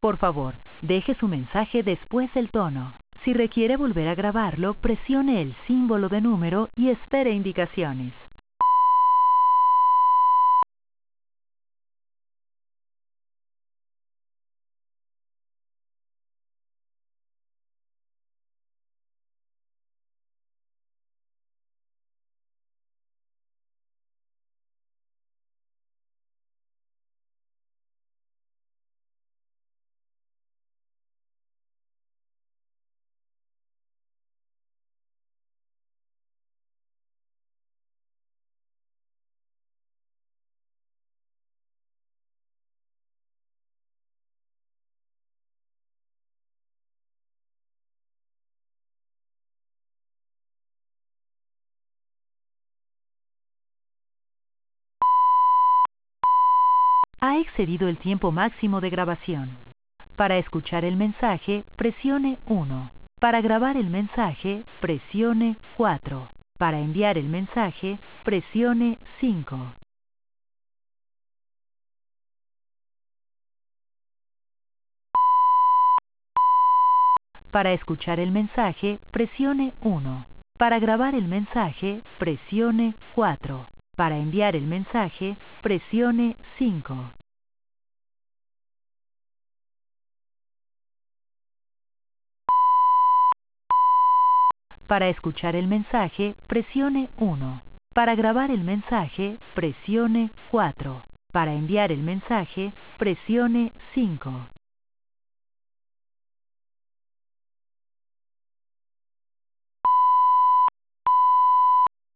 Por favor, deje su mensaje después del tono. Si requiere volver a grabarlo, presione el símbolo de número y espere indicaciones. Ha excedido el tiempo máximo de grabación. Para escuchar el mensaje, presione 1. Para grabar el mensaje, presione 4. Para enviar el mensaje, presione 5. Para escuchar el mensaje, presione 1. Para grabar el mensaje, presione 4. Para enviar el mensaje, presione 5. Para escuchar el mensaje, presione 1. Para grabar el mensaje, presione 4. Para enviar el mensaje, presione 5.